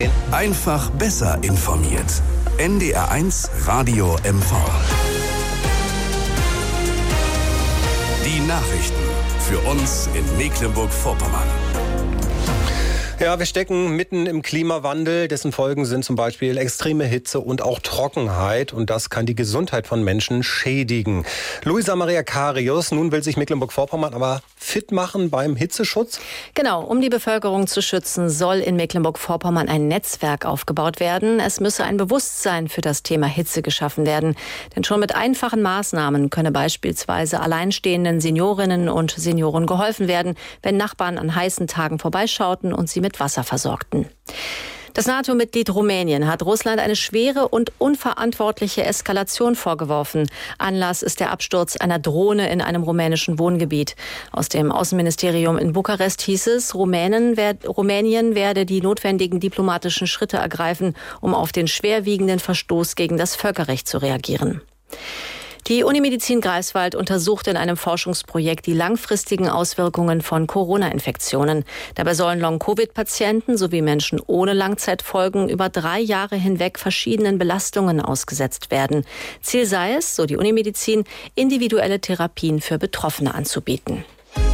Einfach besser informiert. NDR1 Radio MV. Die Nachrichten für uns in Mecklenburg-Vorpommern. Ja, wir stecken mitten im Klimawandel. Dessen Folgen sind zum Beispiel extreme Hitze und auch Trockenheit. Und das kann die Gesundheit von Menschen schädigen. Luisa Maria Karius, nun will sich Mecklenburg-Vorpommern aber fit machen beim Hitzeschutz? Genau, um die Bevölkerung zu schützen, soll in Mecklenburg-Vorpommern ein Netzwerk aufgebaut werden. Es müsse ein Bewusstsein für das Thema Hitze geschaffen werden. Denn schon mit einfachen Maßnahmen könne beispielsweise alleinstehenden Seniorinnen und Senioren geholfen werden, wenn Nachbarn an heißen Tagen vorbeischauten und sie mit Wasser versorgten. Das NATO-Mitglied Rumänien hat Russland eine schwere und unverantwortliche Eskalation vorgeworfen. Anlass ist der Absturz einer Drohne in einem rumänischen Wohngebiet. Aus dem Außenministerium in Bukarest hieß es, Rumänien werde die notwendigen diplomatischen Schritte ergreifen, um auf den schwerwiegenden Verstoß gegen das Völkerrecht zu reagieren. Die Unimedizin Greifswald untersucht in einem Forschungsprojekt die langfristigen Auswirkungen von Corona-Infektionen. Dabei sollen Long-Covid-Patienten sowie Menschen ohne Langzeitfolgen über 3 Jahre hinweg verschiedenen Belastungen ausgesetzt werden. Ziel sei es, so die Unimedizin, individuelle Therapien für Betroffene anzubieten.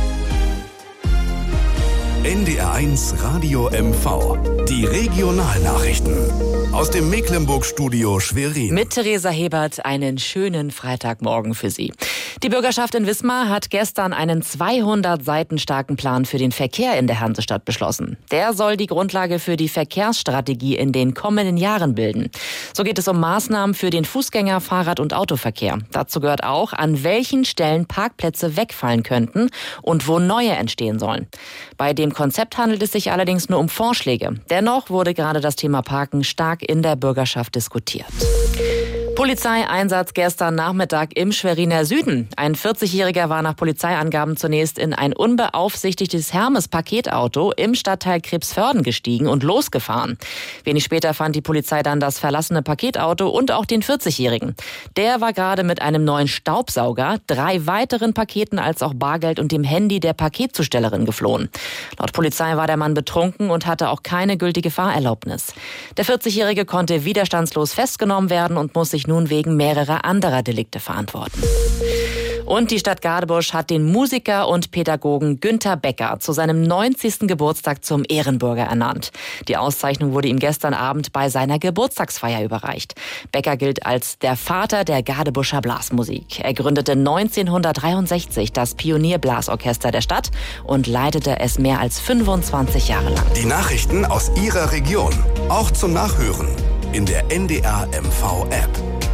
NDR1 Radio MV. Die Regionalnachrichten. Aus dem Mecklenburg-Studio Schwerin. Mit Theresa Hebert einen schönen Freitagmorgen für Sie. Die Bürgerschaft in Wismar hat gestern einen 200 Seiten starken Plan für den Verkehr in der Hansestadt beschlossen. Der soll die Grundlage für die Verkehrsstrategie in den kommenden Jahren bilden. So geht es um Maßnahmen für den Fußgänger-, Fahrrad- und Autoverkehr. Dazu gehört auch, an welchen Stellen Parkplätze wegfallen könnten und wo neue entstehen sollen. Bei dem Konzept handelt es sich allerdings nur um Vorschläge. Dennoch wurde gerade das Thema Parken stark in der Bürgerschaft diskutiert. Polizeieinsatz gestern Nachmittag im Schweriner Süden. Ein 40-Jähriger war nach Polizeiangaben zunächst in ein unbeaufsichtigtes Hermes-Paketauto im Stadtteil Krebsförden gestiegen und losgefahren. Wenig später fand die Polizei dann das verlassene Paketauto und auch den 40-Jährigen. Der war gerade mit einem neuen Staubsauger, 3 weiteren Paketen als auch Bargeld und dem Handy der Paketzustellerin geflohen. Laut Polizei war der Mann betrunken und hatte auch keine gültige Fahrerlaubnis. Der 40-Jährige konnte widerstandslos festgenommen werden und muss sich nun wegen mehrerer anderer Delikte verantworten. Und die Stadt Gadebusch hat den Musiker und Pädagogen Günther Becker zu seinem 90. Geburtstag zum Ehrenbürger ernannt. Die Auszeichnung wurde ihm gestern Abend bei seiner Geburtstagsfeier überreicht. Becker gilt als der Vater der Gadebuscher Blasmusik. Er gründete 1963 das Pionierblasorchester der Stadt und leitete es mehr als 25 Jahre lang. Die Nachrichten aus Ihrer Region, auch zum Nachhören in der NDR MV App.